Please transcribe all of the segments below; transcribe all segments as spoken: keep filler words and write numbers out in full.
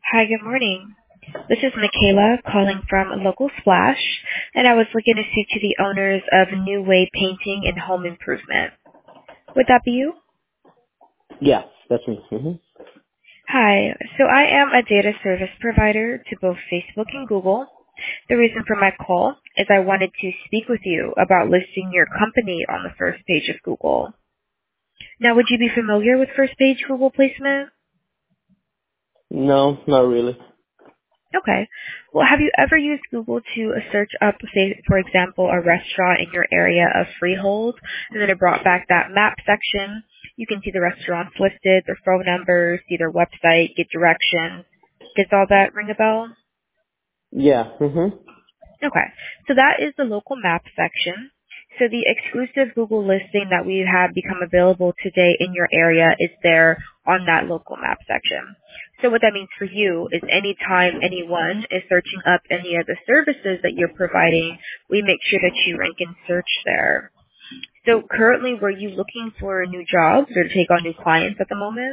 Hi, good morning. This is Michaela calling from Local Splash, and I was looking to speak to the owners of New Way Painting and Home Improvement. Would that be you? Yeah, that's me. hmm Hi. So I am a data service provider to both Facebook and Google. The reason for my call is I wanted to speak with you about listing your company on the first page of Google. Now, would you be familiar with first page Google placement? No, not really. Okay. Well, have you ever used Google to uh, search up, say, for example, a restaurant in your area of Freehold, and then it brought back that map section? You can see the restaurants listed, their phone numbers, see their website, get directions. Does all that ring a bell? Yeah. hmm Okay. So that is the local map section. So the exclusive Google listing that we have become available today in your area is there on that local map section. So what that means for you is anytime anyone is searching up any of the services that you're providing, we make sure that you rank in search there. So currently, were you looking for new jobs or to take on new clients at the moment?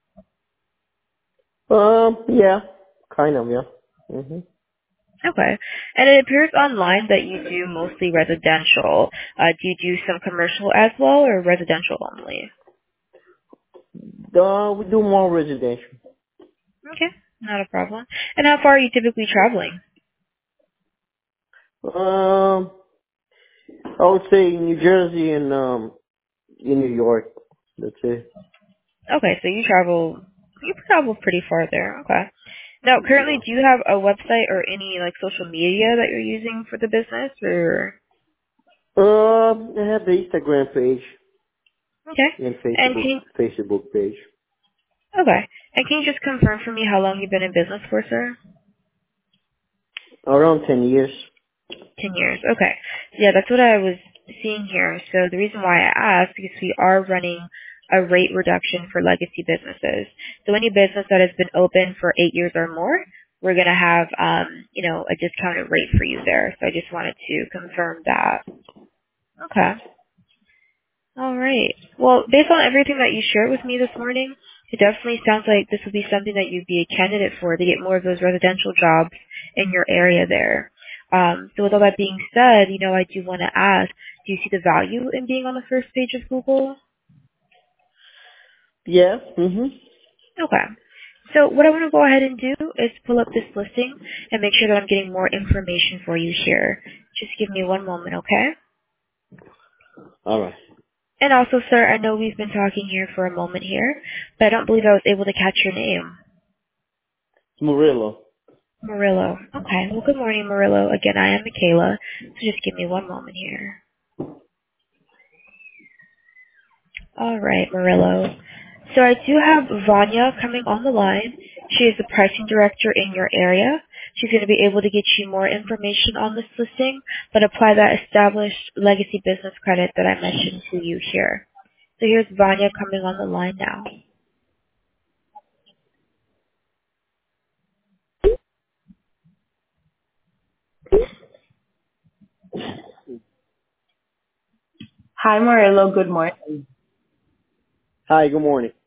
Um, yeah, kind of, yeah. hmm Okay. And it appears online that you do mostly residential. Uh, do you do some commercial as well or residential only? Uh, we do more residential. Okay, not a problem. And how far are you typically traveling? Um, I would say New Jersey and um, in New York. That's it. Okay, so you travel, you travel pretty far there. Okay. Now, currently, Yeah. do you have a website or any like social media that you're using for the business, or? Um, I have the Instagram page Okay. and And Facebook can you, Facebook page. okay. And can you just confirm for me how long you've been in business for, sir? Around ten years. Ten years. Okay. Yeah, that's what I was seeing here. So the reason why I asked is we are running a rate reduction for legacy businesses. So any business that has been open for eight years or more, we're going to have, um, you know, a discounted rate for you there. So I just wanted to confirm that. Okay. All right. Well, based on everything that you shared with me this morning, it definitely sounds like this would be something that you'd be a candidate for to get more of those residential jobs in your area there. Um, so with all that being said, you know, I do want to ask, do you see the value in being on the first page of Google? Yeah. hmm Okay. So what I want to go ahead and do is pull up this listing and make sure that I'm getting more information for you here. Just give me one moment, okay? All right. And also, sir, I know we've been talking here for a moment here, but I don't believe I was able to catch your name. Murillo. Murillo. Okay. Well, good morning, Murillo. Again, I am Michaela. So just give me one moment here. All right, Murillo. So I do have Vanya coming on the line. She is the pricing director in your area. She's going to be able to get you more information on this listing, but apply that established legacy business credit that I mentioned to you here. So here's Vanya coming on the line now. Hi, Morello. Good morning. Hi. Good morning.